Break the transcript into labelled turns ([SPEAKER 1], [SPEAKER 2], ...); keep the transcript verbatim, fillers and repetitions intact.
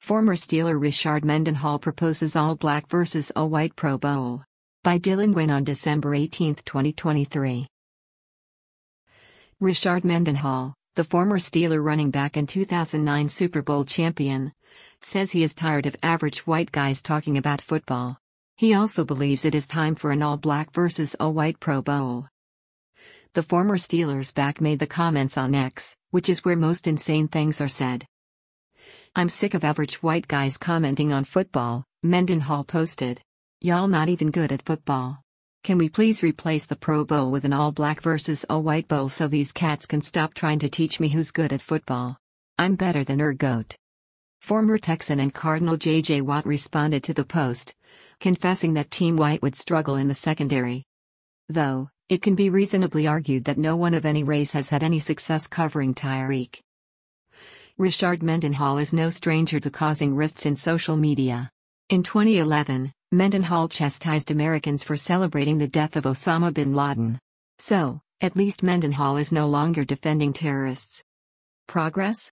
[SPEAKER 1] Former Steeler Richard Mendenhall proposes all-black versus all-white Pro Bowl. By Dylan Wynn on December eighteenth, twenty twenty-three. Richard Mendenhall, the former Steeler running back and two thousand nine Super Bowl champion, says he is tired of average white guys talking about football. He also believes it is time for an all-black versus all-white Pro Bowl. The former Steelers back made the comments on X, which is where most insane things are said. "I'm sick of average white guys commenting on football," Mendenhall posted. "Y'all not even good at football. Can we please replace the Pro Bowl with an all-black versus all-white bowl so these cats can stop trying to teach me who's good at football? I'm better than er goat." Former Texan and Cardinal J J Watt responded to the post, confessing that Team White would struggle in the secondary. Though, it can be reasonably argued that no one of any race has had any success covering Tyreek. Richard Mendenhall is no stranger to causing rifts in social media. In twenty eleven, Mendenhall chastised Americans for celebrating the death of Osama bin Laden. So, at least Mendenhall is no longer defending terrorists. Progress?